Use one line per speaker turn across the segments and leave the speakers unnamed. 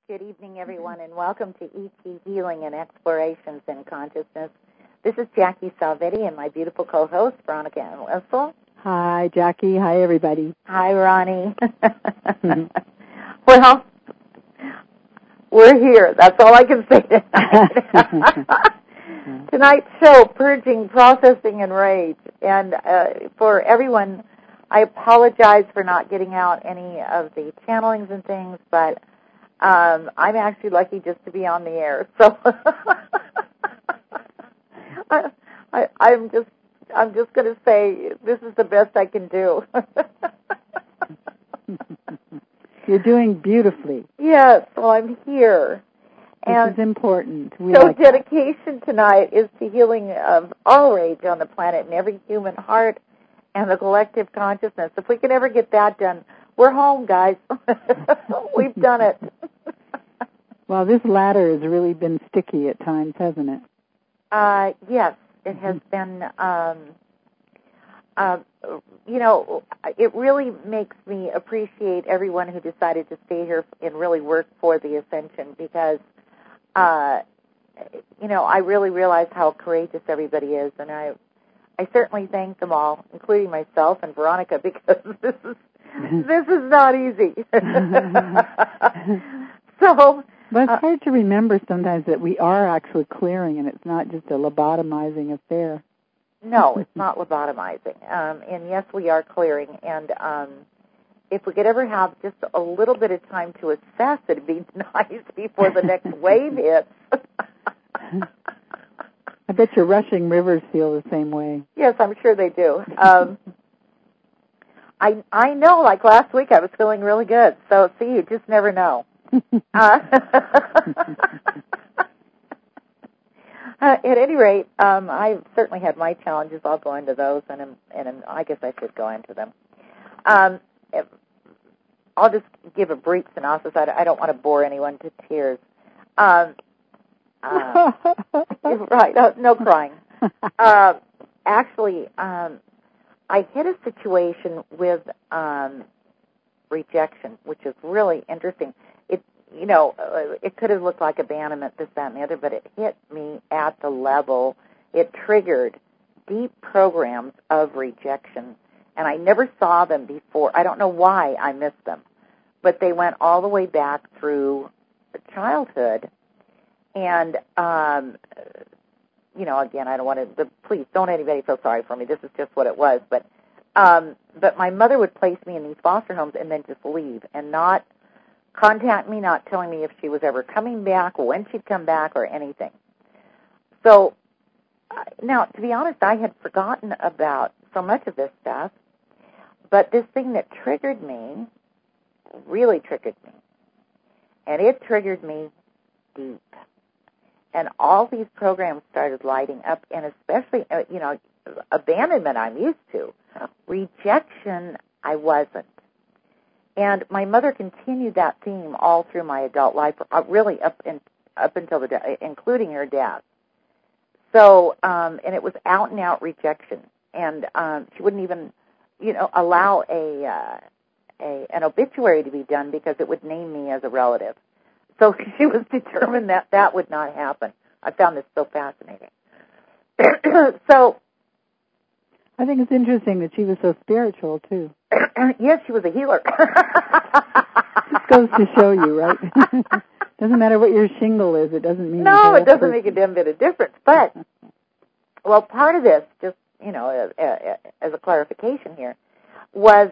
Good evening, everyone, and welcome to ET Healing and Explorations in Consciousness. This is Jackie Salvetti and my beautiful co-host, Veronica Ann Wessel.
Hi, Jackie. Hi, everybody.
Hi, Ronnie. Well, we're here. That's all I can say tonight. Tonight's show, Purging, Processing, and Rage. And for everyone, I apologize for not getting out any of the channelings and things, but I'm actually lucky just to be on the air. So I'm just going to say this is the best I can do.
You're doing beautifully.
Yes, well, I'm here.
This is important.
So dedication tonight is to healing of all rage on the planet and every human heart and the collective consciousness. If we can ever get that done, we're home, guys. We've done it.
Well, this ladder has really been sticky at times, hasn't it?
Yes, it has been. It really makes me appreciate everyone who decided to stay here and really work for the ascension because, I really realize how courageous everybody is, and I certainly thank them all, including myself and Veronica, because this is not easy.
But it's hard to remember sometimes that we are actually clearing, and it's not just a lobotomizing affair.
No, it's not lobotomizing. And yes, we are clearing. And if we could ever have just a little bit of time to assess, it'd be nice before the next wave hits.
I bet your rushing rivers feel the same way.
Yes, I'm sure they do. I know, like last week I was feeling really good. So, see, you just never know. At any rate, I've certainly had my challenges. I'll go into those, and I guess I should go into them. I'll just give a brief synopsis. I don't want to bore anyone to tears. Right, no crying. Actually, I hit a situation with rejection, which is really interesting. It could have looked like abandonment, this, that, and the other, but it hit me at the level. It triggered deep programs of rejection, and I never saw them before. I don't know why I missed them, but they went all the way back through childhood. And, again, I don't want to, please don't anybody feel sorry for me. This is just what it was. But my mother would place me in these foster homes and then just leave and not contact me, not telling me if she was ever coming back, when she'd come back, or anything. So, now, to be honest, I had forgotten about so much of this stuff, but this thing that triggered me really triggered me. And it triggered me deep. And all these programs started lighting up, and especially, abandonment I'm used to. Rejection, I wasn't. And my mother continued that theme all through my adult life, really up until the day, including her death. So, and it was out and out rejection, and she wouldn't even, allow an obituary to be done because it would name me as a relative. So she was determined that that would not happen. I found this so fascinating. So,
I think it's interesting that she was so spiritual, too.
Yes, she was a healer.
Just goes to show you, right? Doesn't matter what your shingle is. It doesn't mean...
No, it doesn't make a damn bit of difference. But, well, part of this, just, as a clarification here, was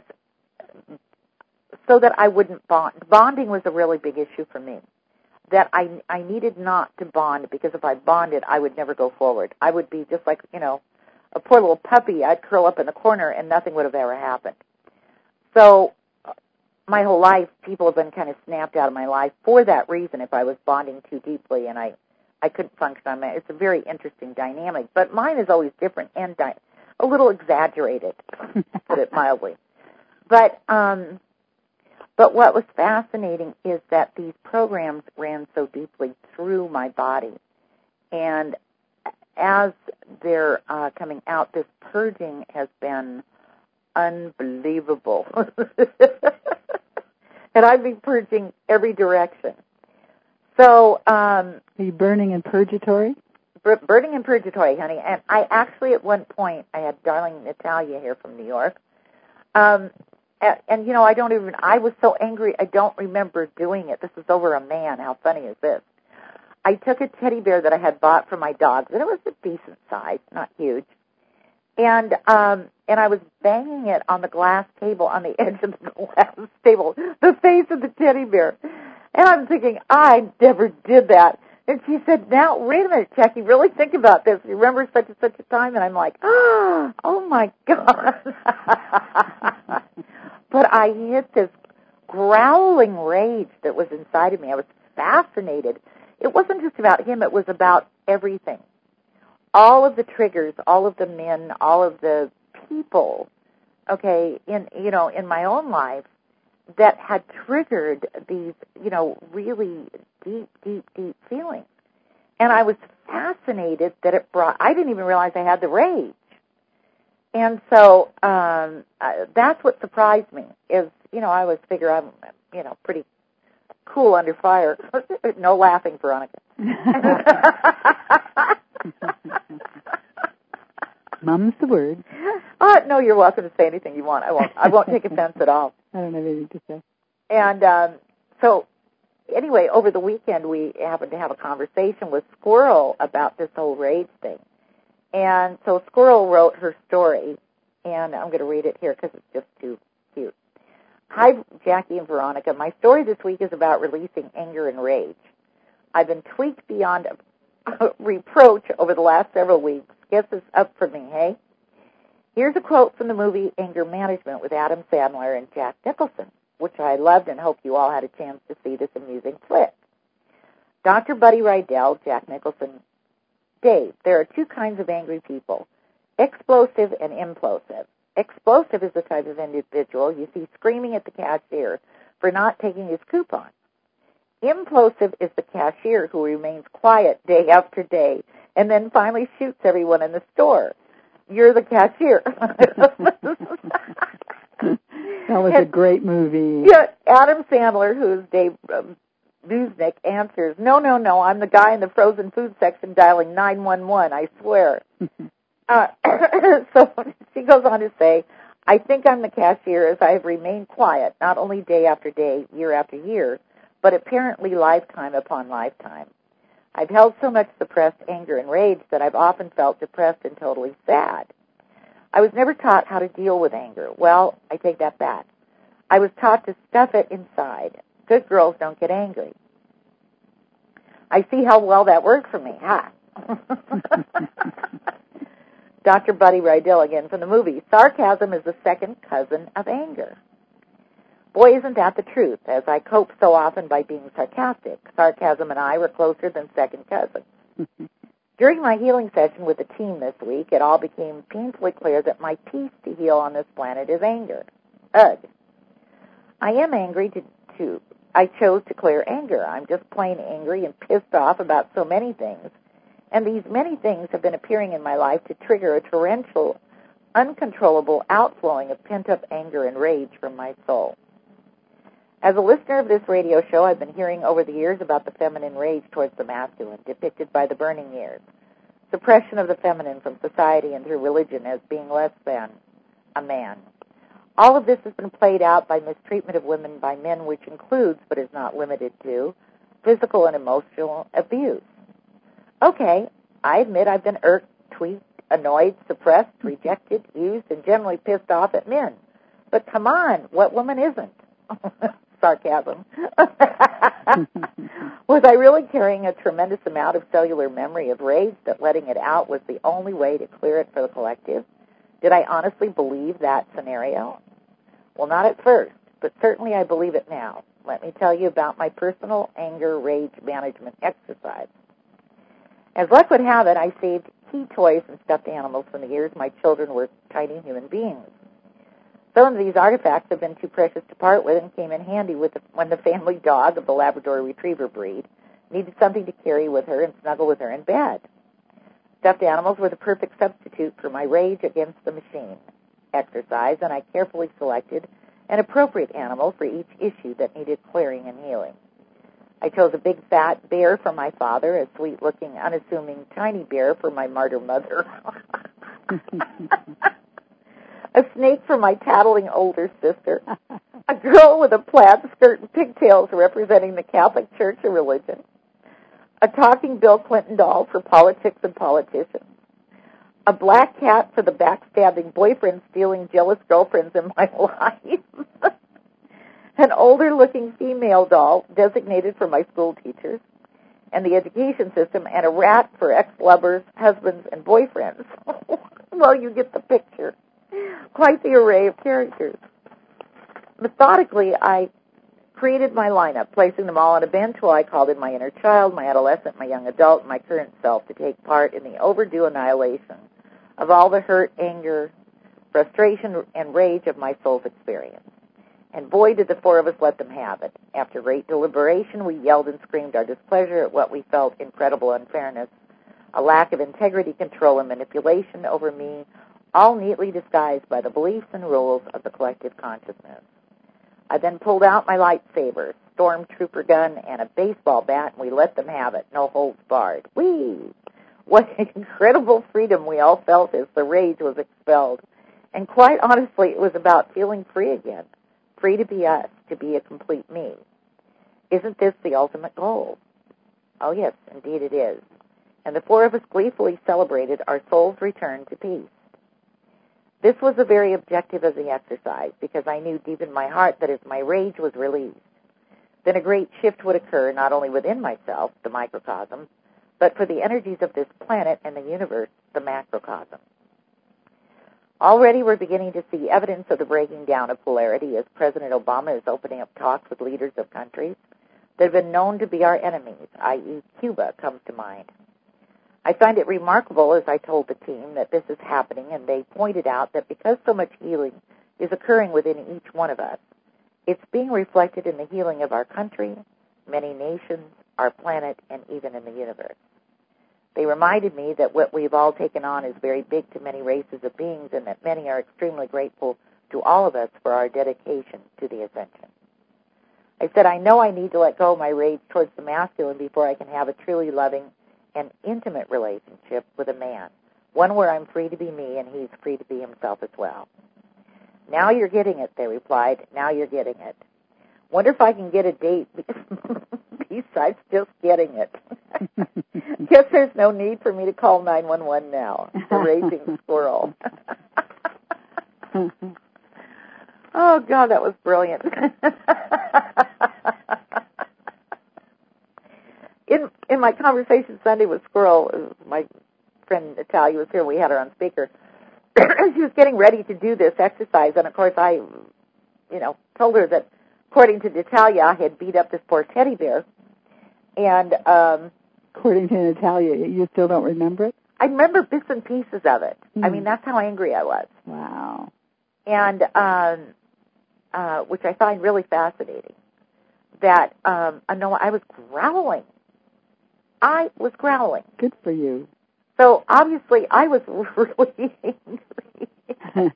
so that I wouldn't bond. Bonding was a really big issue for me. That I needed not to bond, because if I bonded, I would never go forward. I would be just like, a poor little puppy. I'd curl up in the corner and nothing would have ever happened. So my whole life, people have been kind of snapped out of my life for that reason, if I was bonding too deeply and I couldn't function on that. It's a very interesting dynamic, but mine is always different and a little exaggerated, to put it mildly. But what was fascinating is that these programs ran so deeply through my body. And as they're coming out, this purging has been unbelievable. And I've been purging every direction. So,
are you burning in purgatory?
Burning in purgatory, honey. And I actually, at one point, I had darling Natalia here from New York. And you know, I was so angry, I don't remember doing it. This is over a man. How funny is this? I took a teddy bear that I had bought for my dogs, and it was a decent size, not huge. And I was banging it on the glass table, on the edge of the glass table, the face of the teddy bear. And I'm thinking, I never did that. And she said, now, wait a minute, Jackie, really think about this. You remember such and such a time? And I'm like, oh, my God. But I hit this growling rage that was inside of me. I was fascinated. It wasn't just about him. It was about everything. All of the triggers, all of the men, all of the people, okay, in my own life that had triggered these, really deep, deep, deep feelings. And I was fascinated that I didn't even realize I had the rage. And so that's what surprised me is, I always figure I'm, pretty cool under fire. No laughing, Veronica.
Mum's the word.
No, you're welcome to say anything you want. I won't take offense at all.
I don't have anything to say.
And so, anyway, over the weekend we happened to have a conversation with Squirrel about this whole rage thing. And so Squirrel wrote her story, and I'm going to read it here because it's just too cute. Hi, Jackie and Veronica. My story this week is about releasing anger and rage. I've been tweaked beyond reproach over the last several weeks. Guess it's up for me, hey? Here's a quote from the movie Anger Management with Adam Sandler and Jack Nicholson, which I loved and hope you all had a chance to see this amusing flick. Dr. Buddy Rydell, Jack Nicholson, Dave, there are two kinds of angry people, explosive and implosive. Explosive is the type of individual you see screaming at the cashier for not taking his coupon. Implosive is the cashier who remains quiet day after day and then finally shoots everyone in the store. You're the cashier.
That was a great movie.
Yeah, Adam Sandler, who's Dave Newsnick, answers, no, I'm the guy in the frozen food section dialing 911, I swear. So she goes on to say, I think I'm the cashier as I have remained quiet, not only day after day, year after year, but apparently lifetime upon lifetime. I've held so much suppressed anger and rage that I've often felt depressed and totally sad. I was never taught how to deal with anger. Well, I take that back. I was taught to stuff it inside. Good girls don't get angry. I see how well that worked for me, huh? Dr. Buddy Rydell again from the movie. Sarcasm is the second cousin of anger. Boy, isn't that the truth, as I cope so often by being sarcastic. Sarcasm and I were closer than second cousins. During my healing session with the team this week, it all became painfully clear that my piece to heal on this planet is anger. Ugh. I am angry I chose to clear anger. I'm just plain angry and pissed off about so many things. And these many things have been appearing in my life to trigger a torrential, uncontrollable outflowing of pent-up anger and rage from my soul. As a listener of this radio show, I've been hearing over the years about the feminine rage towards the masculine, depicted by the burning years. Suppression of the feminine from society and through religion as being less than a man. All of this has been played out by mistreatment of women by men, which includes, but is not limited to, physical and emotional abuse. Okay, I admit I've been irked, tweaked, annoyed, suppressed, rejected, used, and generally pissed off at men. But come on, what woman isn't? Sarcasm. Was I really carrying a tremendous amount of cellular memory of rage that letting it out was the only way to clear it for the collective? Did I honestly believe that scenario? Well, not at first, but certainly I believe it now. Let me tell you about my personal anger rage management exercise. As luck would have it, I saved key toys and stuffed animals from the years my children were tiny human beings. Some of these artifacts have been too precious to part with and came in handy when the family dog of the Labrador Retriever breed needed something to carry with her and snuggle with her in bed. Stuffed animals were the perfect substitute for my rage against the machine exercise, and I carefully selected an appropriate animal for each issue that needed clearing and healing. I chose a big fat bear for my father, a sweet-looking, unassuming tiny bear for my martyr mother, a snake for my tattling older sister, a girl with a plaid skirt and pigtails representing the Catholic Church and religion, a talking Bill Clinton doll for politics and politicians, a black cat for the backstabbing boyfriend stealing jealous girlfriends in my life, an older-looking female doll designated for my school teachers and the education system, and a rat for ex-lovers, husbands, and boyfriends. Well, you get the picture. Quite the array of characters. Methodically, I created my lineup, placing them all on a bench while I called in my inner child, my adolescent, my young adult, and my current self to take part in the overdue annihilation of all the hurt, anger, frustration, and rage of my soul's experience. And boy, did the four of us let them have it. After great deliberation, we yelled and screamed our displeasure at what we felt incredible unfairness, a lack of integrity, control, and manipulation over me, all neatly disguised by the beliefs and rules of the collective consciousness. I then pulled out my lightsaber, stormtrooper gun, and a baseball bat, and we let them have it, no holds barred. Whee! What incredible freedom we all felt as the rage was expelled. And quite honestly, it was about feeling free again, free to be us, to be a complete me. Isn't this the ultimate goal? Oh, yes, indeed it is. And the four of us gleefully celebrated our soul's return to peace. This was a very objective of the exercise, because I knew deep in my heart that as my rage was released, then a great shift would occur not only within myself, the microcosm, but for the energies of this planet and the universe, the macrocosm. Already we're beginning to see evidence of the breaking down of polarity as President Obama is opening up talks with leaders of countries that have been known to be our enemies, i.e. Cuba comes to mind. I find it remarkable, as I told the team, that this is happening, and they pointed out that because so much healing is occurring within each one of us, it's being reflected in the healing of our country, many nations, our planet, and even in the universe. They reminded me that what we've all taken on is very big to many races of beings, and that many are extremely grateful to all of us for our dedication to the ascension. I said, I know I need to let go of my rage towards the masculine before I can have a truly loving and intimate relationship with a man, one where I'm free to be me and he's free to be himself as well. Now you're getting it, they replied. Now you're getting it. Wonder if I can get a date besides just getting it. Guess there's no need for me to call 911 now. The raging squirrel. Oh, God, that was brilliant. In my conversation Sunday with Squirrel, my friend Natalia was here, we had her on speaker. She was getting ready to do this exercise, and of course I, told her that according to Natalia, I had beat up this poor teddy bear. And
according to Natalia, you still don't remember it?
I remember bits and pieces of it. I mean, that's how angry I was.
Wow.
And which I find really fascinating. That no, I was growling. I was growling.
Good for you.
So obviously, I was really angry.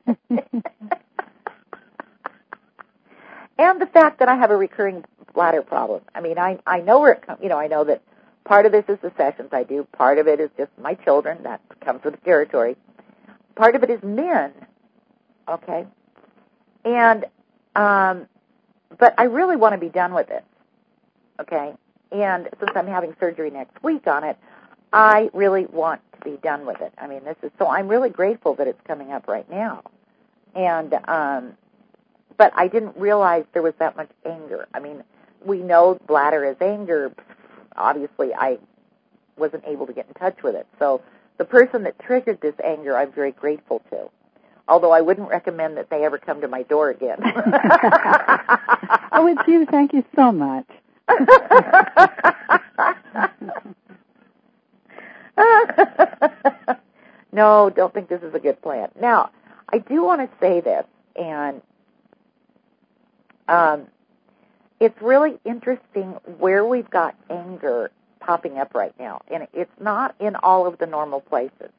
And the fact that I have a recurring bladder problem. I mean, I know where it comes. I know that part of this is the sessions I do. Part of it is just my children. That comes with the territory. Part of it is men. Okay. And but I really want to be done with it. Okay. And since I'm having surgery next week on it, I really want to be done with it. I mean, so I'm really grateful that it's coming up right now. And but I didn't realize there was that much anger. I mean, we know bladder is anger. Obviously, I wasn't able to get in touch with it. So the person that triggered this anger, I'm very grateful to. Although I wouldn't recommend that they ever come to my door again.
Oh, it's you. Thank you so much.
No, don't think this is a good plan. Now, I do want to say this, and it's really interesting where we've got anger popping up right now, and it's not in all of the normal places.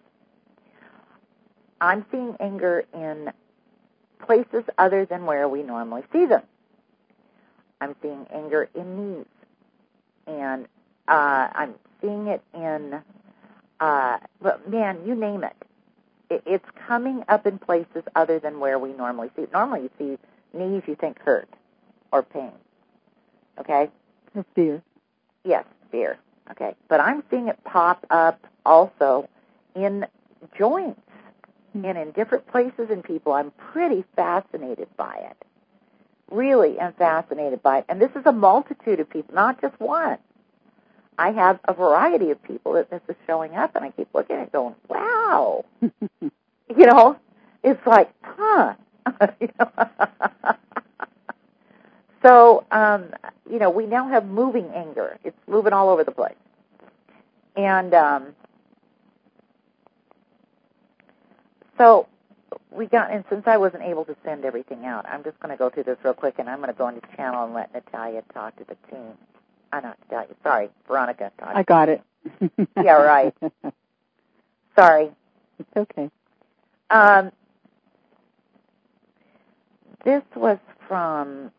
I'm seeing anger in places other than where we normally see them. I'm seeing anger in knees, and I'm seeing it in, but man, you name it. It's coming up in places other than where we normally see it. Normally you see knees, you think hurt or pain. Okay?
Or fear.
Yes, fear. Okay. But I'm seeing it pop up also in joints and in different places in people. I'm pretty fascinated by it. Really am fascinated by it. And this is a multitude of people, not just one. I have a variety of people that this is showing up, and I keep looking at it going, wow. You know, it's like, huh. So, you know, we now have moving anger. It's moving all over the place. And so we got, and since I wasn't able to send everything out, I'm just going to go through this real quick, and I'm going to go into channel and let Natalia talk to the team. Not Natalia, sorry, Veronica.
I got it.
Yeah, right. Sorry.
It's okay.
This was from,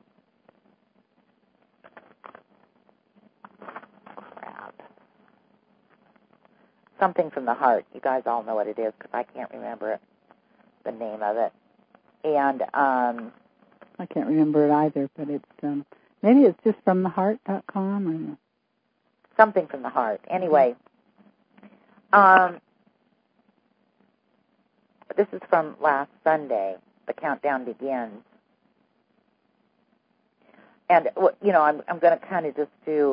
something from the heart. You guys all know what it is because I can't remember it, the name of it. And
I can't remember it either, but it's maybe it's just from theheart.com or
something from the heart. Anyway, this is from last Sunday. The countdown begins. And, you know, I'm going to kind of just do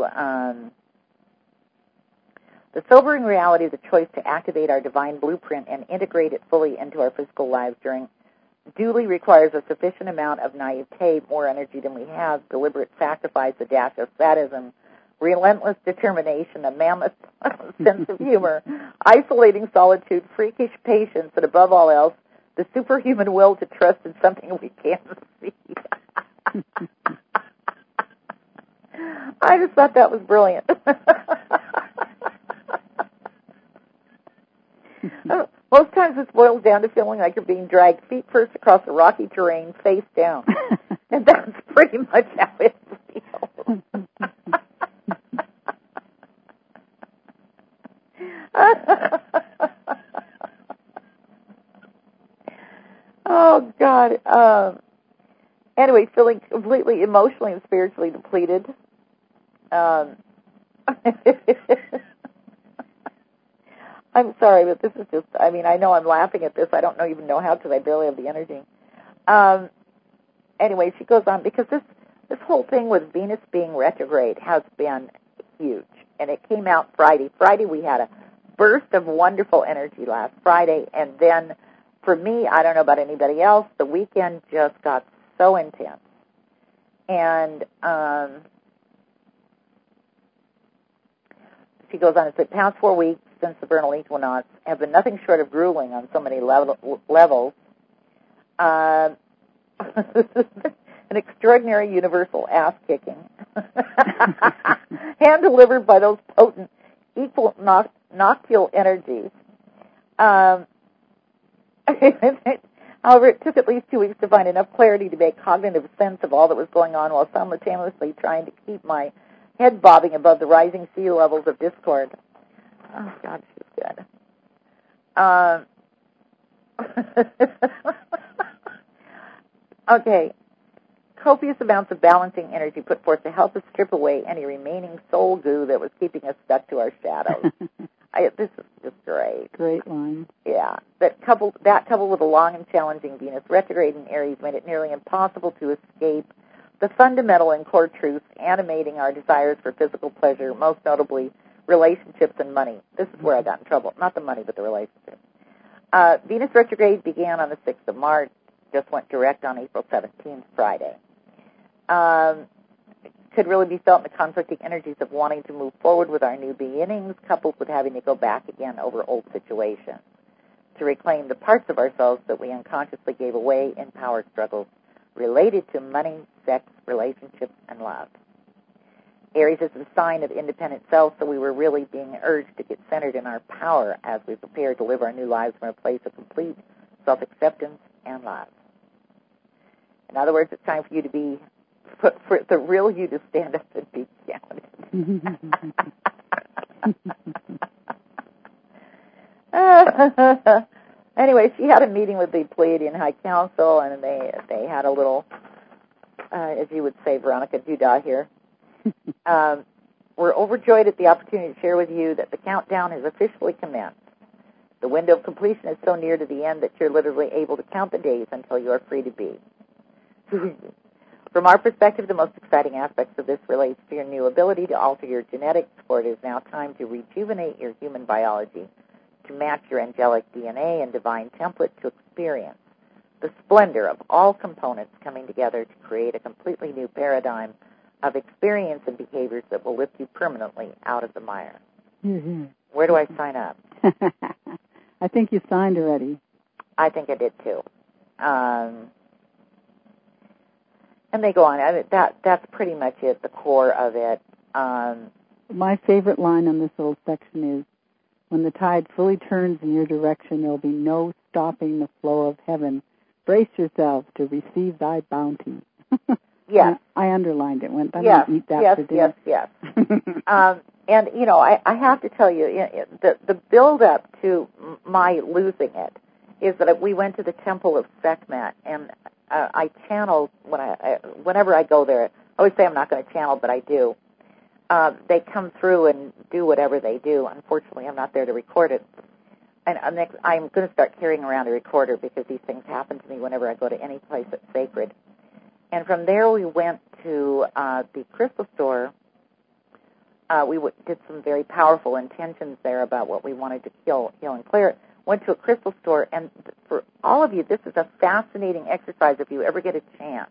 the sobering reality of the choice to activate our divine blueprint and integrate it fully into our physical lives duly requires a sufficient amount of naivete, more energy than we have, deliberate sacrifice, a dash of sadism, relentless determination, a mammoth sense of humor, isolating solitude, freakish patience, and above all else, the superhuman will to trust in something we can't see. I just thought that was brilliant. Most times this boils down to feeling like you're being dragged feet first across a rocky terrain, face down. And that's pretty much how it feels. Oh, God. Anyway, feeling completely emotionally and spiritually depleted. I'm sorry, but this is just, I mean, I know I'm laughing at this. I don't even know how because I barely have the energy. Anyway, she goes on, because this whole thing with Venus being retrograde has been huge. And it came out Friday. Friday we had a burst of wonderful energy last Friday. And then for me, I don't know about anybody else, the weekend just got so intense. And she goes on, it's the past 4 weeks since the vernal equinox have been nothing short of grueling on so many levels. An extraordinary universal ass-kicking, hand-delivered by those potent equinoctial energies. However, it took at least 2 weeks to find enough clarity to make cognitive sense of all that was going on while simultaneously trying to keep my head bobbing above the rising sea levels of discord. Oh, God, she's good. Okay. Copious amounts of balancing energy put forth to help us strip away any remaining soul goo that was keeping us stuck to our shadows. This is just great.
Great line.
Yeah. That coupled with a long and challenging Venus retrograde in Aries made it nearly impossible to escape the fundamental and core truths animating our desires for physical pleasure, most notably relationships and money. This is where I got in trouble. Not the money, but the relationships. Venus retrograde began on the 6th of March, just went direct on April 17th, Friday. Could really be felt in the conflicting energies of wanting to move forward with our new beginnings, coupled with having to go back again over old situations, to reclaim the parts of ourselves that we unconsciously gave away in power struggles related to money, sex, relationships, and love. Aries is the sign of independent self, so we were really being urged to get centered in our power as we prepare to live our new lives from a place of complete self-acceptance and love. In other words, it's time for you to for the real you to stand up and be counted. Anyway, she had a meeting with the Pleiadian High Council, and they had a little, as you would say, Veronica Duda here. We're overjoyed at the opportunity to share with you that the countdown has officially commenced. The window of completion is so near to the end that you're literally able to count the days until you are free to be. From our perspective, the most exciting aspects of this relates to your new ability to alter your genetics, for it is now time to rejuvenate your human biology to match your angelic DNA and divine template to experience the splendor of all components coming together to create a completely new paradigm of experience and behaviors that will lift you permanently out of the mire.
Mm-hmm.
Where do I sign up?
I think you signed already.
I think I did too. And they go on. That's pretty much it, the core of it.
My favorite line on this little section is, when the tide fully turns in your direction, there will be no stopping the flow of heaven. Brace yourself to receive thy bounty.
Yes.
I underlined it. Went, I
yes,
eat that
yes,
for dinner.
yes. And, you know, I have to tell you, the build-up to my losing it is that we went to the Temple of Sekhmet, and I channeled, whenever I go there, I always say I'm not going to channel, but I do. They come through and do whatever they do. Unfortunately, I'm not there to record it. And I'm going to start carrying around a recorder because these things happen to me whenever I go to any place that's sacred. And from there, we went to the crystal store. We did some very powerful intentions there about what we wanted to heal and clear. Went to a crystal store, and for all of you, this is a fascinating exercise if you ever get a chance.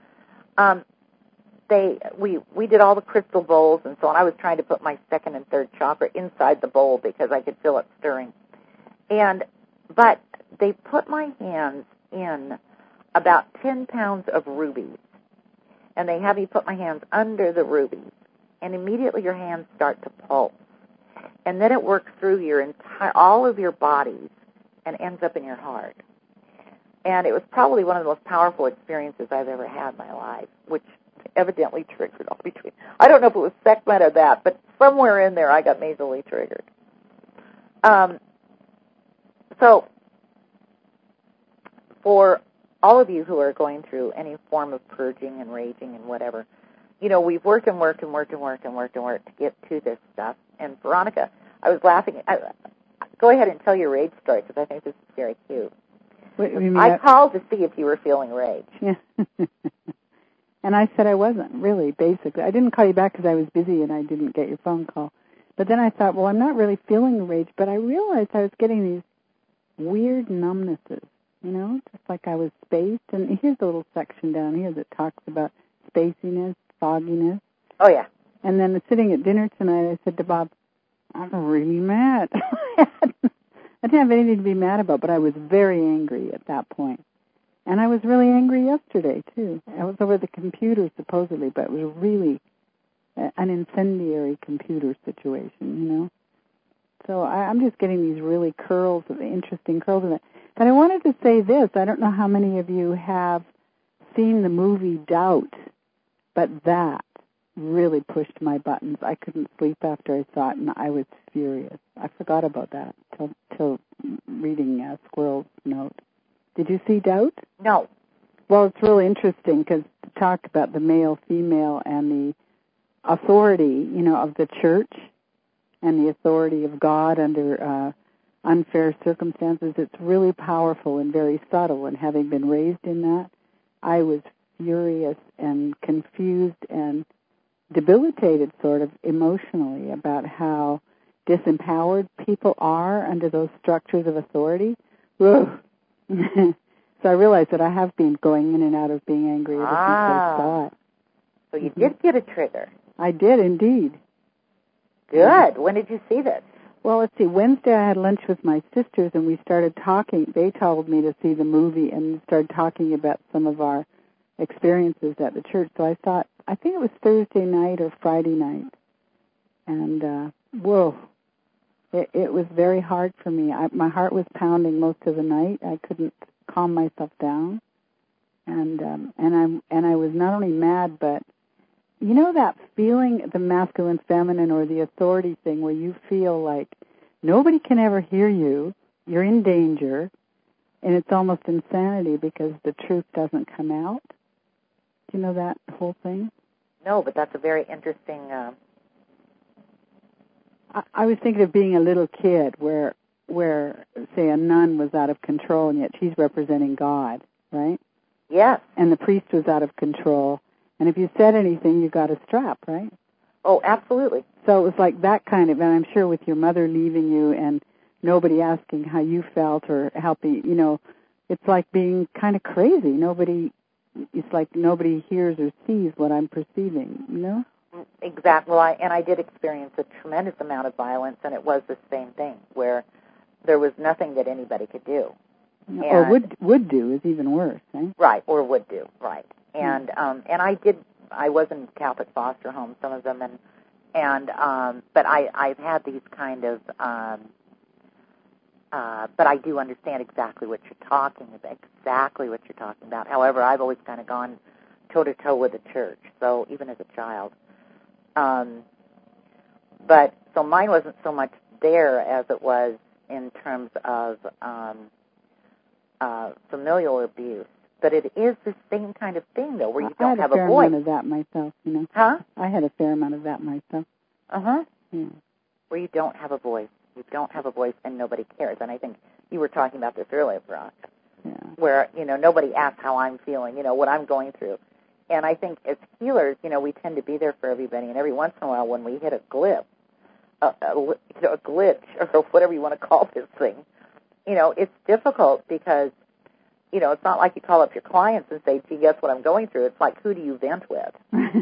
We did all the crystal bowls and so on. I was trying to put my second and third chakra inside the bowl because I could feel it stirring. But they put my hands in about 10 pounds of rubies, and they have me put my hands under the rubies, and immediately your hands start to pulse, and then it works through all of your bodies and ends up in your heart. And it was probably one of the most powerful experiences I've ever had in my life, which evidently triggered all between. I don't know if it was Sekhmet or that, but somewhere in there I got majorly triggered. So for all of you who are going through any form of purging and raging and whatever, you know, we've worked to get to this stuff. And Veronica, I was laughing. Go ahead and tell your rage story because I think this is very cute. I called to see if you were feeling rage.
Yeah. And I said I wasn't, really, basically. I didn't call you back because I was busy and I didn't get your phone call. But then I thought, well, I'm not really feeling the rage, but I realized I was getting these weird numbnesses, you know, just like I was spaced. And here's a little section down here that talks about spaciness, fogginess.
Oh, yeah.
And then sitting at dinner tonight, I said to Bob, I'm really mad. I didn't have anything to be mad about, but I was very angry at that point. And I was really angry yesterday, too. I was over the computer, supposedly, but it was really an incendiary computer situation, you know. So I'm just getting these really interesting curls in it. But I wanted to say this. I don't know how many of you have seen the movie Doubt, but that really pushed my buttons. I couldn't sleep after I saw it, and I was furious. I forgot about that till reading Squirrel's note. Did you see Doubt?
No.
Well, it's really interesting because to talk about the male, female, and the authority, you know, of the church and the authority of God under unfair circumstances, it's really powerful and very subtle. And having been raised in that, I was furious and confused and debilitated sort of emotionally about how disempowered people are under those structures of authority. Ugh. So I realized that I have been going in and out of being angry ever since I saw it.
So you did get a trigger.
I did, indeed.
Good. When did you see this?
Well, let's see. Wednesday I had lunch with my sisters, and we started talking. They told me to see the movie and started talking about some of our experiences at the church. So I think it was Thursday night or Friday night. And, whoa. It was very hard for me. My heart was pounding most of the night. I couldn't calm myself down, and I was not only mad but you know that feeling, the masculine, feminine, or the authority thing, where you feel like nobody can ever hear you, you're in danger, and it's almost insanity because the truth doesn't come out? Do you know that whole thing?
No, but that's a very interesting...
I was thinking of being a little kid where, say, a nun was out of control, and yet she's representing God, right?
Yes.
And the priest was out of control. And if you said anything, you got a strap, right?
Oh, absolutely.
So it was like that kind of, and I'm sure with your mother leaving you and nobody asking how you felt or helping, you know, it's like being kind of crazy. It's like nobody hears or sees what I'm perceiving, you know?
Exactly. Well, I did experience a tremendous amount of violence, and it was the same thing, where there was nothing that anybody could do.
Or would do is even worse, right?
Right, or would do, right. And I was in Catholic foster homes, some of them, but I've had these kind of, but I do understand exactly what you're talking about. However, I've always kind of gone toe-to-toe with the church, so even as a child. But, so mine wasn't so much there as it was in terms of familial abuse. But it is the same kind of thing, though, where you don't have a voice.
I had a fair amount of that myself, you know.
Huh?
I had a fair amount of that myself.
Uh-huh.
Yeah.
Where you don't have a voice. You don't have a voice and nobody cares. And I think you were talking about this earlier, Veronica.
Yeah.
Where, you know, nobody asks how I'm feeling, you know, what I'm going through. And I think as healers, you know, we tend to be there for everybody. And every once in a while when we hit a glitch, or whatever you want to call this thing, you know, it's difficult because, you know, it's not like you call up your clients and say, gee, guess what I'm going through. It's like, who do you vent with?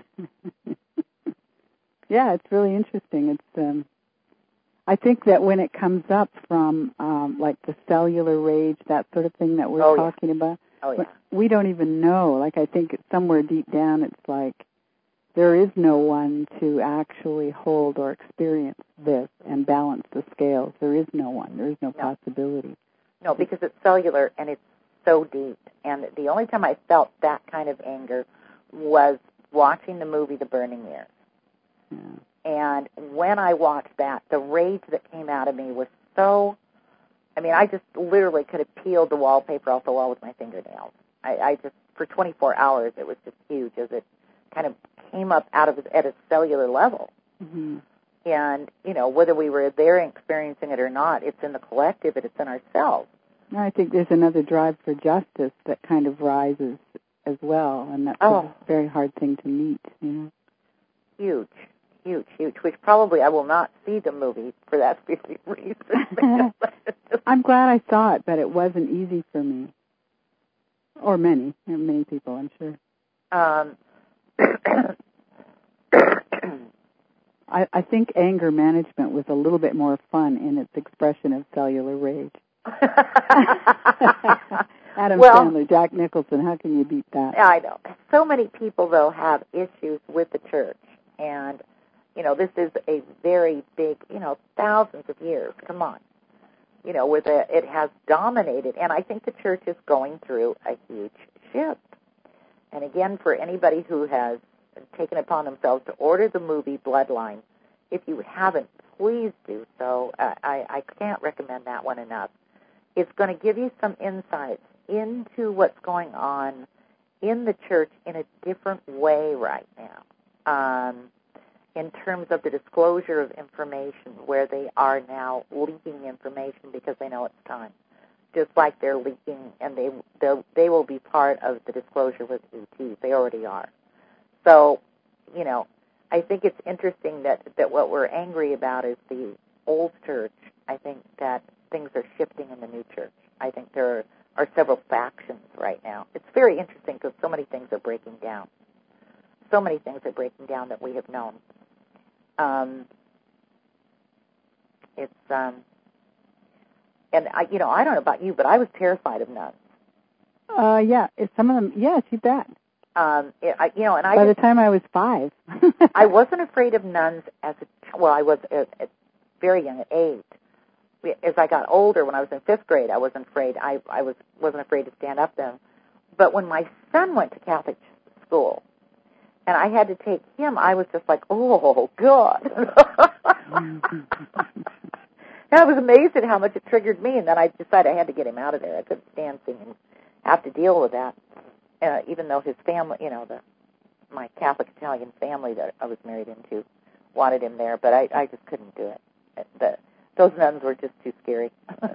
Yeah, it's really interesting. It's, I think that when it comes up from, like the cellular rage, that sort of thing that we're talking about, we don't even know. Like, I think somewhere deep down it's like there is no one to actually hold or experience this and balance the scales. There is no one. There is no possibility.
No, because it's cellular and it's so deep. And the only time I felt that kind of anger was watching the movie The Burning Years.
Yeah.
And when I watched that, the rage that came out of me was so, I mean, I just literally could have peeled the wallpaper off the wall with my fingernails. I just, for 24 hours, it was just huge as it kind of came up out of at a cellular level.
Mm-hmm.
And, you know, whether we were there experiencing it or not, it's in the collective and it's in ourselves.
I think there's another drive for justice that kind of rises as well, and that's a very hard thing to meet, you know. Huge, which probably I will not see the movie for that very reason. I'm glad I saw it, but it wasn't easy for me. Or many people, I'm sure. I think anger management was a little bit more fun in its expression of cellular rage. Adam Sandler, Jack Nicholson, how can you beat that? Yeah, I know. So many people, though, have issues with the church. And, you know, this is a very big, you know, thousands of years. Come on. You know, it has dominated. And I think the church is going through a huge shift. And again, for anybody who has taken upon themselves to order the movie Bloodline, if you haven't, please do so. I can't recommend that one enough. It's going to give you some insights into what's going on in the church in a different way right now, in terms of the disclosure of information, where they are now leaking information because they know it's time. Just like they're leaking, and they will be part of the disclosure with ETs. They already are. So, you know, I think it's interesting that what we're angry about is the old church. I think that things are shifting in the new church. I think there are several factions right now. It's very interesting because so many things are breaking down. So many things are breaking down that we have known. And I don't know about you, but I was terrified of nuns. Yeah, some of them, yes, you bet. By the time I was 5. I wasn't afraid of nuns I was at very young, at 8. As I got older, when I was in 5th grade, I wasn't afraid. I wasn't afraid to stand up to them. But when my son went to Catholic school,
and I had to take him, I was just like, oh, God. And I was amazed at how much it triggered me, and then I decided I had to get him out of there. I couldn't stand seeing him have to deal with that, even though his family, my Catholic Italian family that I was married into wanted him there, but I just couldn't do it. Those nuns were just too scary.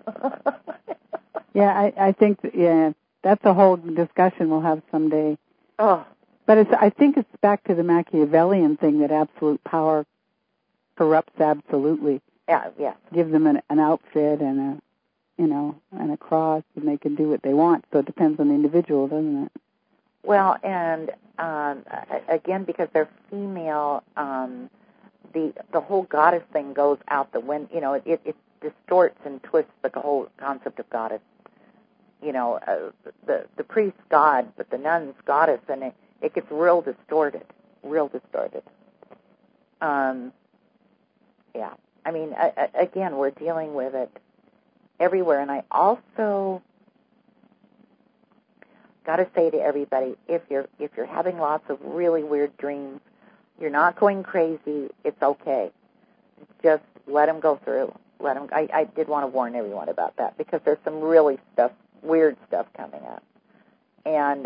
Yeah, I think, that's a whole discussion we'll have someday.
Oh.
But I think it's back to the Machiavellian thing that absolute power corrupts absolutely.
Yeah.
Give them an outfit and a cross, and they can do what they want. So it depends on the individual, doesn't it?
Well, and again, because they're female, the whole goddess thing goes out the window. It distorts and twists the whole concept of goddess. The priest's God, but the nun's goddess, and it gets real distorted. Yeah. I mean, again, we're dealing with it everywhere, and I also got to say to everybody, if you're having lots of really weird dreams, you're not going crazy, it's okay. Just let them go through. Let them. I did want to warn everyone about that because there's some really weird stuff coming up, and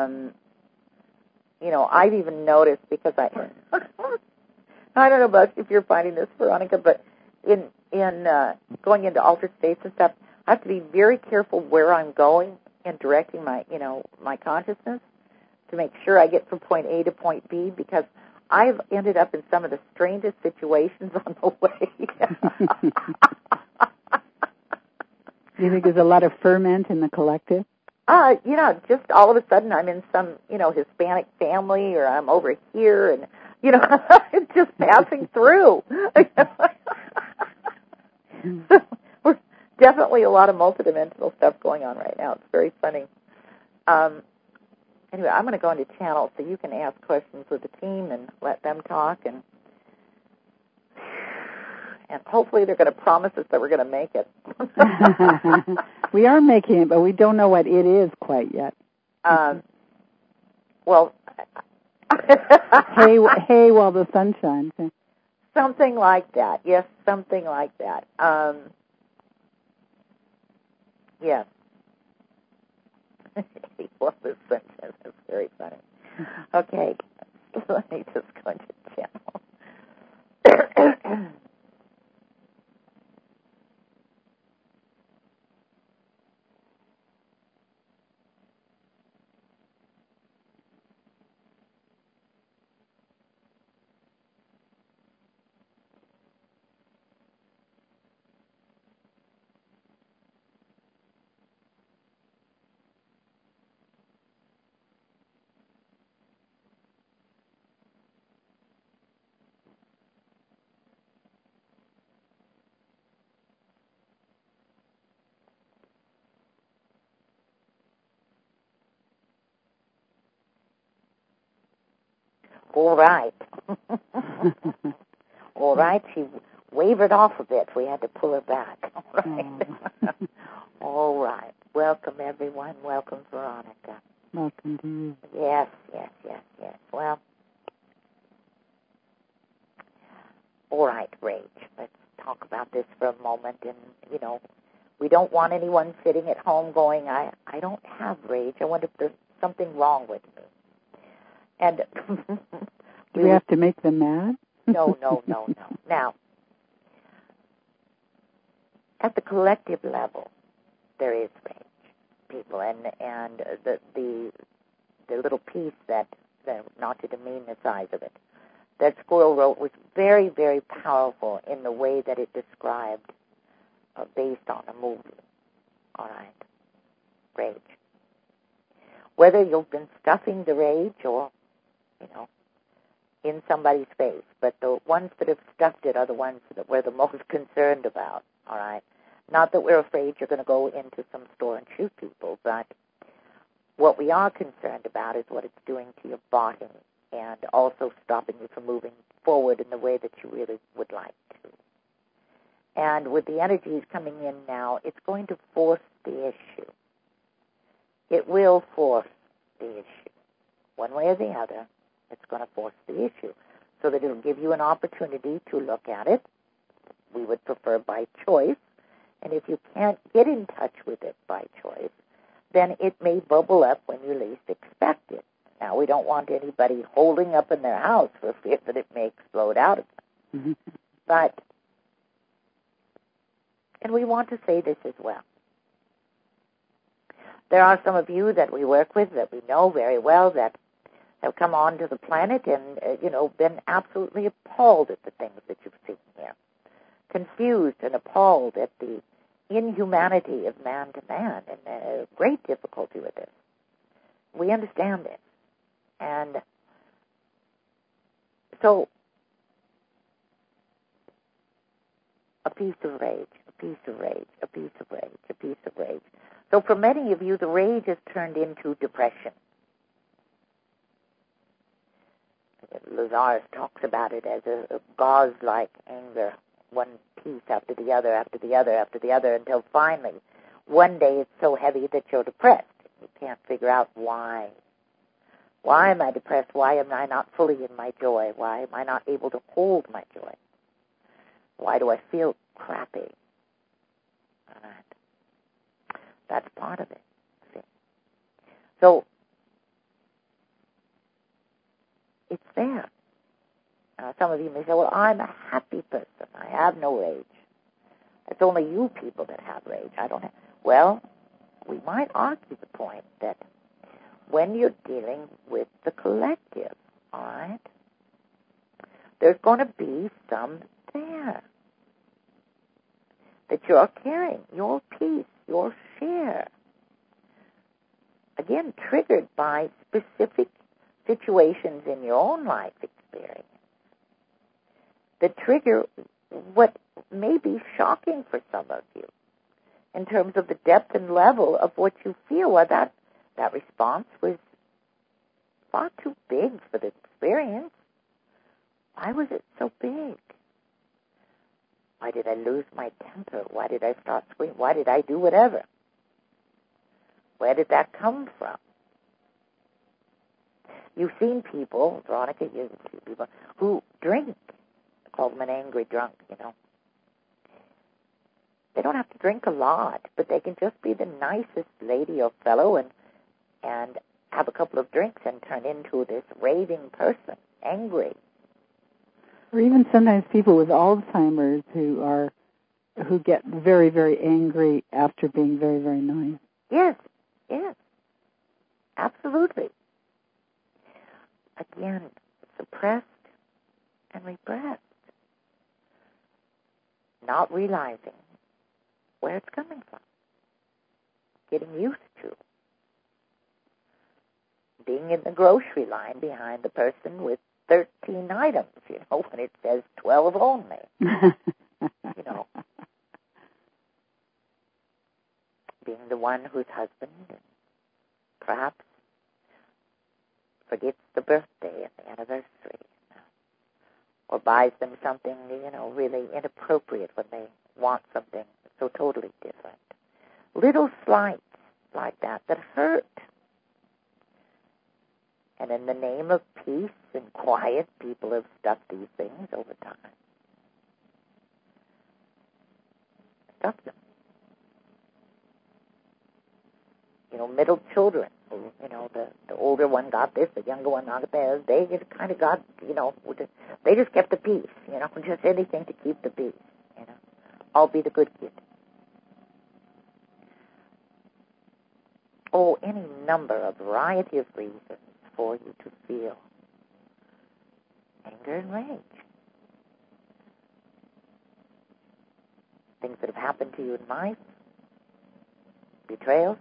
I've even noticed because I don't know about if you're finding this, Veronica, but in going into altered states and stuff, I have to be very careful where I'm going and directing my consciousness to make sure I get from point A to point B, because I've ended up in some of the strangest situations on the way.
Do you think there's a lot of ferment in the collective?
Just all of a sudden I'm in some, Hispanic family, or I'm over here, and, it's just passing through. We're definitely a lot of multidimensional stuff going on right now. It's very funny. Anyway, I'm going to go into channel so you can ask questions with the team and let them talk, and hopefully they're going to promise us that we're going to make it.
We are making it, but we don't know what it is quite yet.
Well,
hey, while the sun shines.
Something like that. Yes, something like that. Yes. Well, the sun shines. That's very funny. Okay, let me just go into channel. All right. All right. She wavered off a bit. We had to pull her back. All right. All right. Welcome, everyone. Welcome, Veronica.
Welcome to you.
Yes. Well, all right, Rage. Let's talk about this for a moment. And, we don't want anyone sitting at home going, I don't have rage. I wonder if there's something wrong with me. And
do we have to make them mad?
No. Now, at the collective level, there is rage, people, and the little piece that not to demean the size of it, that Squirrel wrote was very, very powerful in the way that it described, based on a movie. All right, rage. Whether you've been stuffing the rage or, in somebody's face, but the ones that have stuffed it are the ones that we're the most concerned about, all right? Not that we're afraid you're going to go into some store and shoot people, but what we are concerned about is what it's doing to your body and also stopping you from moving forward in the way that you really would like to. And with the energies coming in now, it's going to force the issue. It will force the issue, one way or the other. It's going to force the issue so that it'll give you an opportunity to look at it. We would prefer by choice. And if you can't get in touch with it by choice, then it may bubble up when you least expect it. Now, we don't want anybody holding up in their house for fear that it may explode out of them. But, and we want to say this as well. There are some of you that we work with that we know very well that have come onto the planet and, been absolutely appalled at the things that you've seen here. Confused and appalled at the inhumanity of man to man and great difficulty with this. We understand this. And so, a piece of rage, a piece of rage, a piece of rage, a piece of rage. So for many of you, the rage has turned into depression. Lazarus talks about it as a gauze-like anger, one piece after the other, after the other, after the other, until finally, one day it's so heavy that you're depressed. You can't figure out why. Why am I depressed? Why am I not fully in my joy? Why am I not able to hold my joy? Why do I feel crappy? All right. That's part of it. See? So, it's there. Some of you may say, well, I'm a happy person. I have no rage. It's only you people that have rage. I don't have. Well, we might argue the point that when you're dealing with the collective, all right, there's going to be some there that you're carrying, your piece, your share. Again, triggered by specific situations in your own life experience that trigger what may be shocking for some of you in terms of the depth and level of what you feel. Well, that response was far too big for the experience. Why was it so big? Why did I lose my temper? Why did I start screaming? Why did I do whatever? Where did that come from? You've seen people, Veronica, you've seen people who drink. I call them an angry drunk, They don't have to drink a lot, but they can just be the nicest lady or fellow and have a couple of drinks and turn into this raving person, angry.
Or even sometimes people with Alzheimer's who get very, very angry after being very, very nice.
Yes, absolutely. Again, suppressed and repressed. Not realizing where it's coming from. Getting used to being in the grocery line behind the person with 13 items, when it says 12 only. Being the one whose husband perhaps forgets the birthday and the anniversary, or buys them something, really inappropriate when they want something so totally different. Little slights like that hurt. And in the name of peace and quiet, people have stuck these things over time. Stuck them. Middle children, the older one got this, the younger one got that. They just kind of got, they just kept the peace, just anything to keep the peace, I'll be the good kid. Oh, any number, a variety of reasons for you to feel anger and rage. Things that have happened to you in life, betrayals,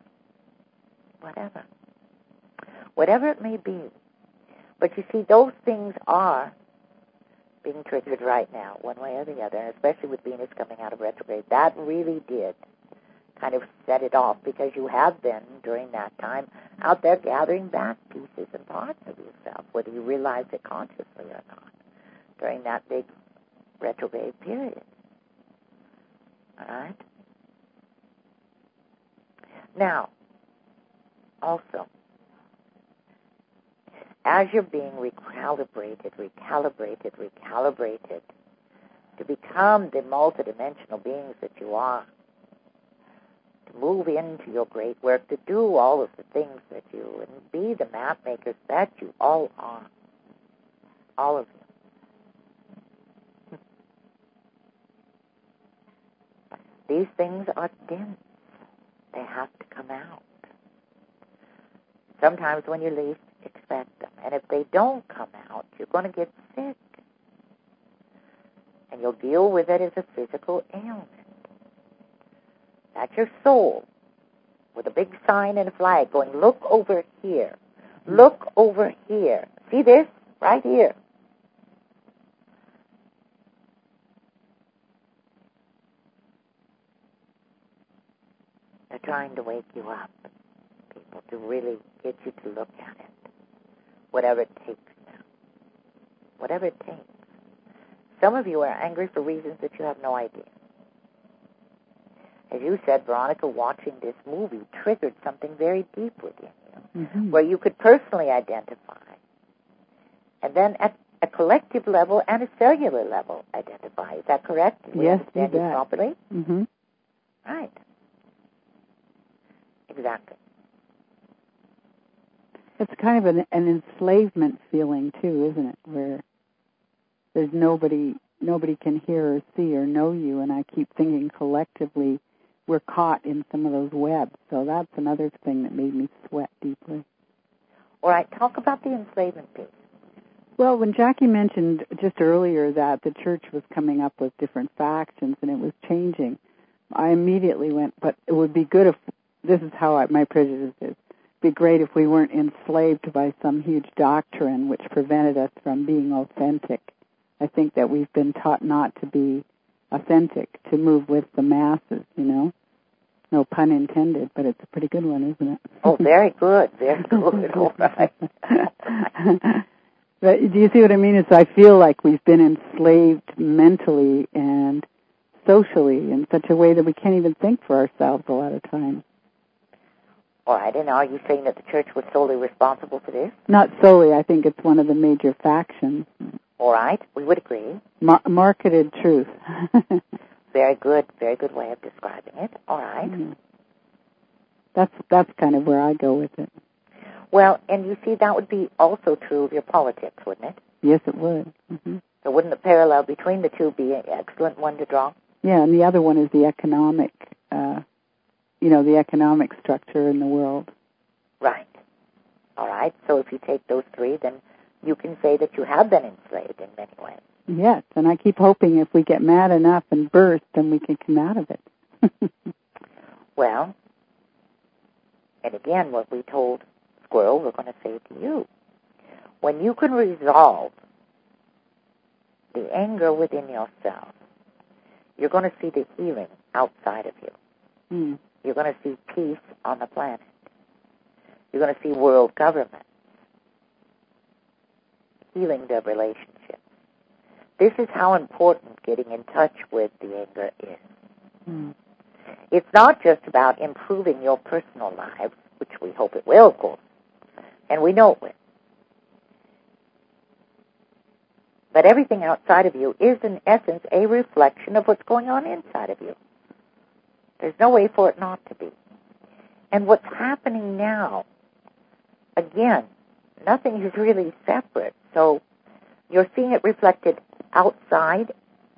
whatever it may be. But you see, those things are being triggered right now, one way or the other, especially with Venus coming out of retrograde. That really did kind of set it off, because you have been, during that time, out there gathering back pieces and parts of yourself, whether you realize it consciously or not, during that big retrograde period. All right? Now, also, as you're being recalibrated, to become the multidimensional beings that you are, to move into your great work, to do all of the things that you, and be the map makers that you all are, all of you. These things are dense. They have to come out. Sometimes when you least expect them. And if they don't come out, you're going to get sick. And you'll deal with it as a physical ailment. That's your soul, with a big sign and a flag going, look over here. Look over here. See this? Right here. They're trying to wake you up, people, to really get you to look at it. Whatever it takes now. Whatever it takes. Some of you are angry for reasons that you have no idea. As you said, Veronica, watching this movie triggered something very deep within you, where you could personally identify. And then at a collective level and a cellular level identify. Is that correct? Did we understand you properly?
Mm-hmm.
Right. Exactly.
It's kind of an enslavement feeling, too, isn't it? Where there's nobody can hear or see or know you, and I keep thinking collectively we're caught in some of those webs. So that's another thing that made me sweat deeply.
All right, talk about the enslavement piece.
Well, when Jackie mentioned just earlier that the church was coming up with different factions and it was changing, I immediately went, but it would be good if, this is how my prejudice is, it'd be great if we weren't enslaved by some huge doctrine which prevented us from being authentic. I think that we've been taught not to be authentic, to move with the masses, you know. No pun intended, but it's a pretty good one, isn't it?
Oh, very good, very good. All right.
But do you see what I mean? I feel like we've been enslaved mentally and socially in such a way that we can't even think for ourselves a lot of times.
All right, and are you saying that the church was solely responsible for this?
Not solely. I think it's one of the major factions.
All right, we would agree.
Marketed truth.
Very good way of describing it. All right.
Mm-hmm. That's kind of where I go with it.
Well, and you see, that would be also true of your politics, wouldn't it?
Yes, it would. Mm-hmm.
So wouldn't the parallel between the two be an excellent one to draw?
Yeah, and the other one is the economic, the economic structure in the world.
Right. All right. So if you take those three, then you can say that you have been enslaved in many ways.
Yes, and I keep hoping if we get mad enough and burst, then we can come out of it.
Well, and again, what we told Squirrel, we're going to say to you. When you can resolve the anger within yourself, you're going to see the healing outside of you.
Mm.
You're going to see peace on the planet. You're going to see world governments healing their relationships. This is how important getting in touch with the anger is.
Mm.
It's not just about improving your personal lives, which we hope it will, of course, and we know it will. But everything outside of you is, in essence, a reflection of what's going on inside of you. There's no way for it not to be. And what's happening now, again, nothing is really separate. So you're seeing it reflected outside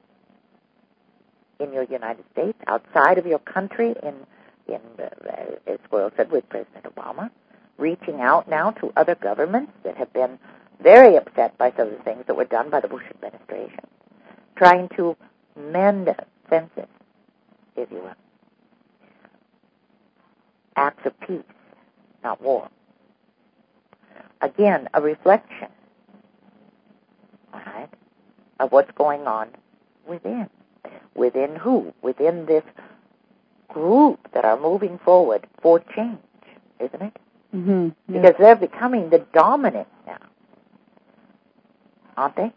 in your United States, outside of your country, as Squirrel said, with President Obama, reaching out now to other governments that have been very upset by some of the things that were done by the Bush administration, trying to mend fences, if you will. Acts of peace, not war. Again, a reflection, all right, of what's going on within. Within who? Within this group that are moving forward for change, isn't it?
Mm-hmm. Yes.
Because they're becoming the dominant now, aren't they?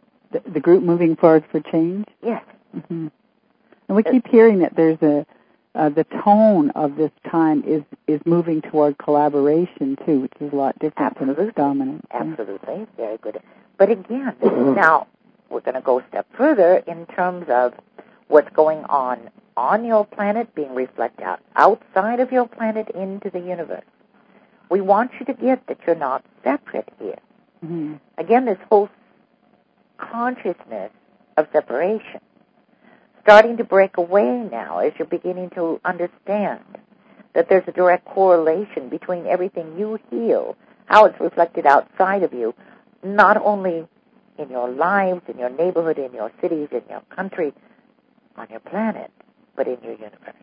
The group moving forward for change?
Yes.
Mm-hmm. And we keep hearing that there's the tone of this time is moving toward collaboration too, which is a lot different than its dominance.
Absolutely, very good. But again, now we're going to go a step further in terms of what's going on your planet being reflected outside of your planet into the universe. We want you to get that you're not separate here.
Mm-hmm.
Again, this whole consciousness of separation starting to break away now as you're beginning to understand that there's a direct correlation between everything you heal, how it's reflected outside of you, not only in your lives, in your neighborhood, in your cities, in your country, on your planet, but in your universe.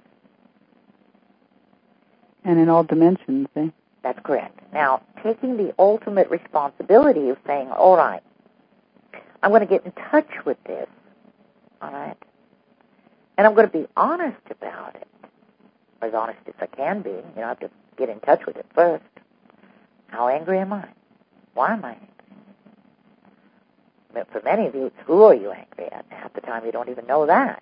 And in all dimensions, eh?
That's correct. Now, taking the ultimate responsibility of saying, all right, I'm going to get in touch with this, all right, and I'm going to be honest about it, as honest as I can be. I have to get in touch with it first. How angry am I? Why am I angry? But for many of you, it's who are you angry at? Half the time you don't even know that.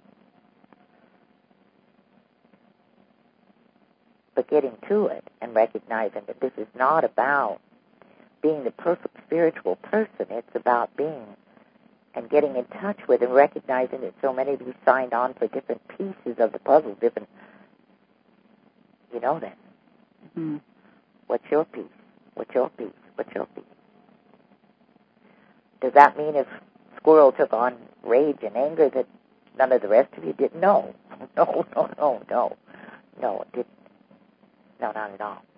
But getting to it and recognizing that this is not about being the perfect spiritual person. It's about being and getting in touch with and recognizing that so many of you signed on for different pieces of the puzzle, different, you know that.
Mm-hmm.
What's your piece? What's your piece? What's your piece? Does that mean if Squirrel took on rage and anger that none of the rest of you did? No. No, it didn't. No, not at all.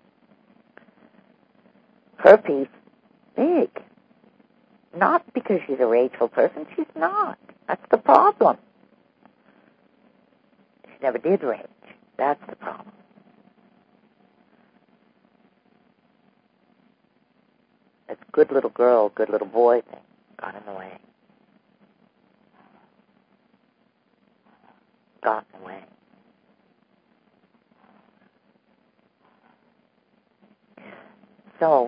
Her piece, big. Not because she's a rageful person. She's not. That's the problem. She never did rage. That's the problem. This good little girl, good little boy thing got in the way. Got in the way. So,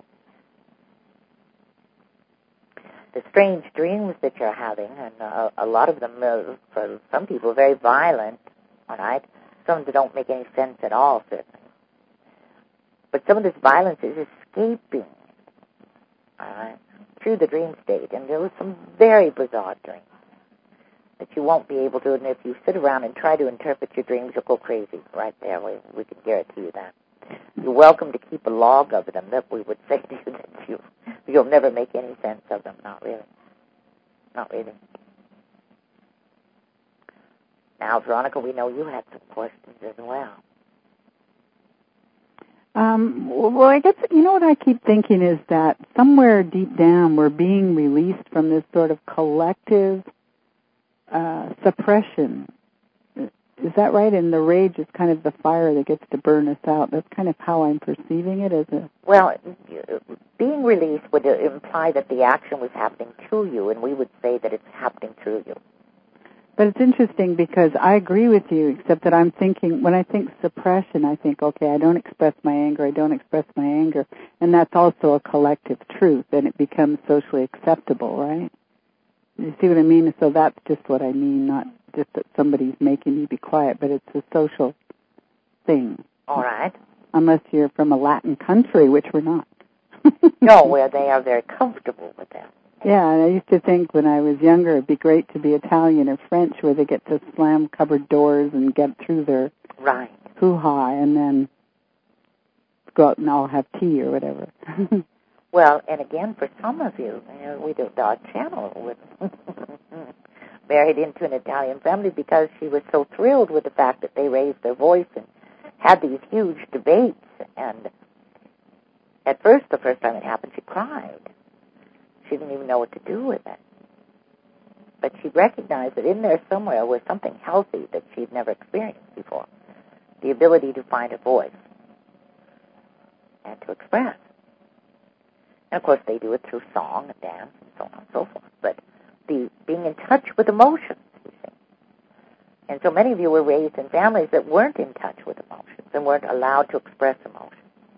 the strange dreams that you're having, and a lot of them, for some people, very violent, all right? Some that don't make any sense at all, certainly. But some of this violence is escaping, all right, through the dream state. And there was some very bizarre dreams that you won't be able to, and if you sit around and try to interpret your dreams, you'll go crazy right there. We can guarantee you that. You're welcome to keep a log of them, that we would say to you that you'll never make any sense of them. Not really. Not really. Now, Veronica, we know you had some questions as well.
Well, I guess, what I keep thinking is that somewhere deep down we're being released from this sort of collective suppression. Is that right? And the rage is kind of the fire that gets to burn us out. That's kind of how I'm perceiving it as a...
Well, being released would imply that the action was happening to you, and we would say that it's happening through you.
But it's interesting because I agree with you, except that I'm thinking, when I think suppression, I think, okay, I don't express my anger, and that's also a collective truth, and it becomes socially acceptable, right? You see what I mean? So that's just what I mean, not just that somebody's making me be quiet, but it's a social thing.
All right.
Unless you're from a Latin country, which we're not.
No, where they are very comfortable with that.
Yeah, and I used to think when I was younger it'd be great to be Italian or French, where they get to slam cupboard doors and get through their
right
hoo-ha and then go out and all have tea or whatever.
Well, and again, for some of you, we do our channel with married into an Italian family because she was so thrilled with the fact that they raised their voice and had these huge debates. And at first, the first time it happened, she cried. She didn't even know what to do with it. But she recognized that in there somewhere was something healthy that she'd never experienced before. The ability to find a voice and to express. And, of course, they do it through song and dance and so on and so forth. But the being in touch with emotions, you see. And so many of you were raised in families that weren't in touch with emotions and weren't allowed to express emotions.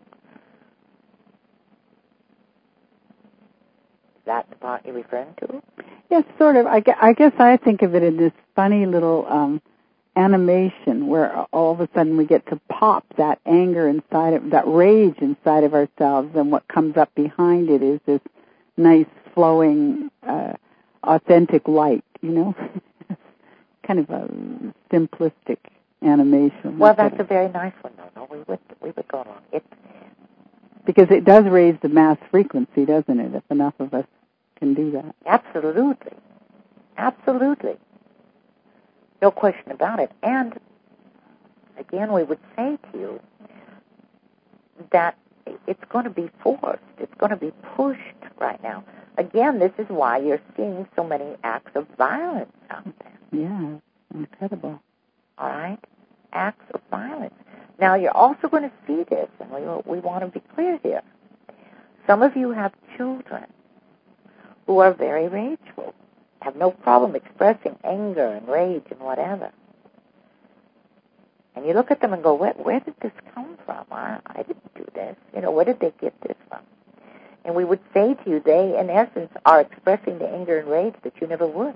Is that the part you're referring to?
Yes, sort of. I guess I think of it in this funny little animation where all of a sudden we get to pop that anger inside of, that rage inside of ourselves, and what comes up behind it is this nice flowing, authentic light, you know? Kind of a simplistic animation.
Well, that's a very nice one, though. No, we would go along.
Because it does raise the mass frequency, doesn't it, if enough of us can do that?
Absolutely. Absolutely. No question about it. And, again, we would say to you that it's going to be forced. It's going to be pushed right now. Again, this is why you're seeing so many acts of violence out there.
Yeah, incredible.
All right? Acts of violence. Now, you're also going to see this, and we want to be clear here. Some of you have children who are very rageful, have no problem expressing anger and rage and whatever. And you look at them and go, where did this come from? I didn't do this. You know, where did they get this from? And we would say to you, they, in essence, are expressing the anger and rage that you never would.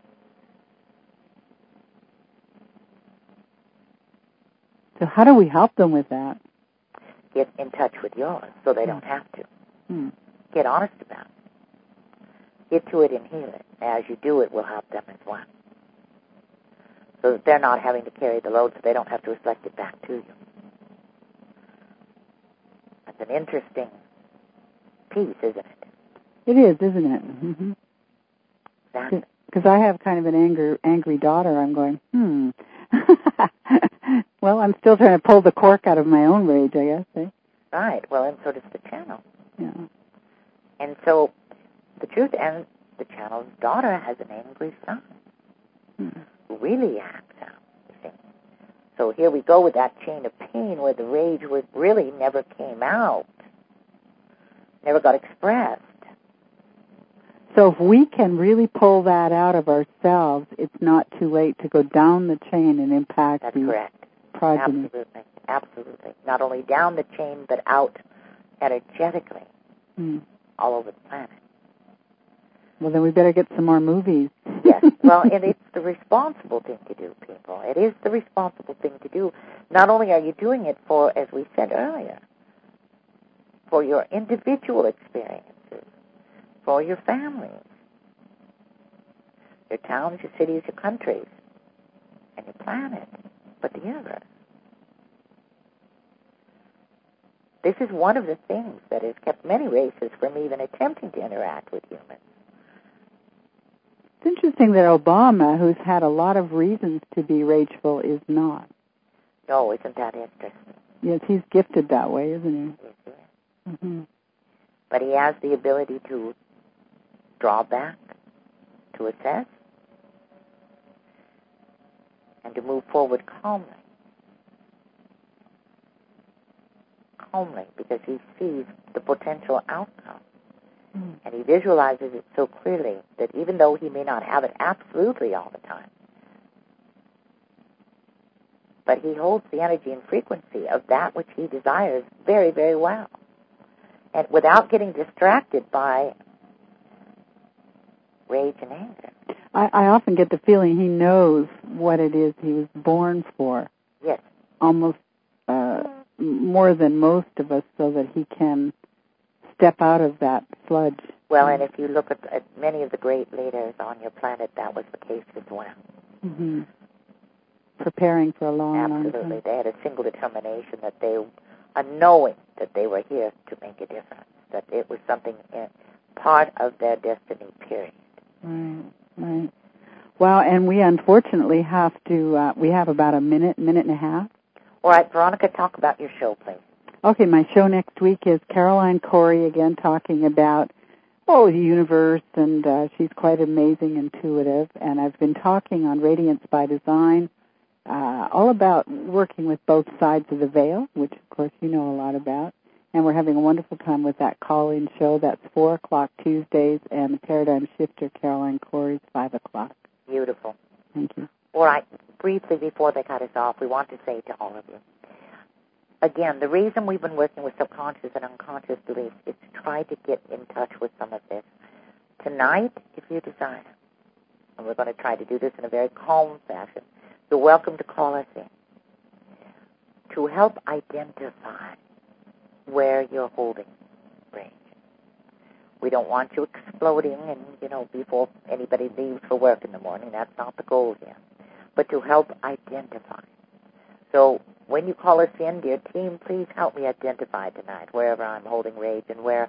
So how do we help them with that?
Get in touch with yours so they don't have to. Get honest about it. Get to it and heal it. As you do it, will help them as well. So that they're not having to carry the load, so they don't have to reflect it back to you. That's an interesting piece, isn't it?
It is, isn't it? Mm-hmm.
Exactly.
Because I have kind of an angry daughter. I'm going, Well, I'm still trying to pull the cork out of my own rage, I guess. Eh?
Right. Well, and so does the channel.
Yeah.
And so the truth, and the channel's daughter has an angry son who really acts out, you see. So here we go with that chain of pain where the rage really never came out, never got expressed.
So if we can really pull that out of ourselves, it's not too late to go down the chain and impact
That's
the
correct.
progeny.
Absolutely. Not only down the chain, but out energetically all over the planet.
Well, then we better get some more movies.
Yes. Well, and it's the responsible thing to do, people. It is the responsible thing to do. Not only are you doing it for, as we said earlier, for your individual experiences, for your families, your towns, your cities, your countries, and your planet, but the universe. This is one of the things that has kept many races from even attempting to interact with humans.
It's interesting that Obama, who's had a lot of reasons to be rageful, is not.
Oh, isn't that interesting?
Yes, he's gifted that way, isn't he?
Yes, he is.
Mm-hmm.
But he has the ability to draw back, to assess, and to move forward calmly. Calmly, because he sees the potential outcome. And he visualizes it so clearly that even though he may not have it absolutely all the time, but he holds the energy and frequency of that which he desires very, very well. And without getting distracted by rage and anger.
I often get the feeling he knows what it is he was born for.
Yes.
Almost more than most of us, so that he can step out of that sludge.
Well, and if you look at many of the great leaders on your planet, that was the case as well.
Mm-hmm. Preparing for a long,
Absolutely.
long time.
They had a single determination that a knowing that they were here to make a difference, that it was something part of their destiny, period.
Right. Well, and we unfortunately have to, we have about a minute and a half.
All right, Veronica, talk about your show, please.
Okay, my show next week is Caroline Corey, again talking about, the universe, and she's quite amazing, intuitive, and I've been talking on Radiance by Design, all about working with both sides of the veil, which, of course, you know a lot about, and we're having a wonderful time with that call-in show. That's 4 o'clock Tuesdays, and the Paradigm Shifter, Caroline Corey's 5 o'clock.
Beautiful.
Thank you.
All right, briefly before they cut us off, we want to say to all of you, again, the reason we've been working with subconscious and unconscious beliefs is to try to get in touch with some of this. Tonight, if you desire, and we're going to try to do this in a very calm fashion, you're welcome to call us in to help identify where you're holding rage. We don't want you exploding and, before anybody leaves for work in the morning. That's not the goal here. But to help identify. So when you call us in, dear team, please help me identify tonight wherever I'm holding rage and where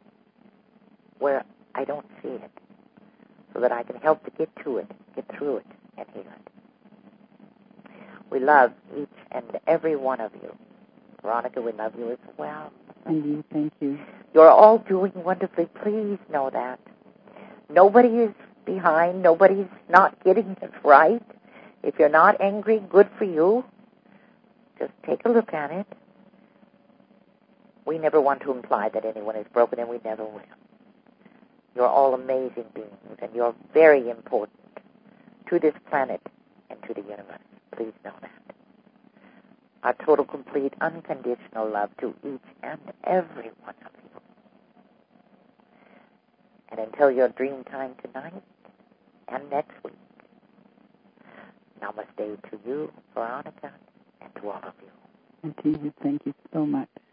I don't see it, so that I can help to get to it, get through it, and heal it. We love each and every one of you. Veronica, we love you as well.
And you, thank you.
You're all doing wonderfully. Please know that. Nobody is behind. Nobody's not getting it right. If you're not angry, good for you. Just take a look at it. We never want to imply that anyone is broken, and we never will. You're all amazing beings, and you're very important to this planet and to the universe. Please know that. Our total, complete, unconditional love to each and every one of you. And until your dream time tonight and next week, namaste to you, Veronica, and to all of you.
And to you, thank you so much.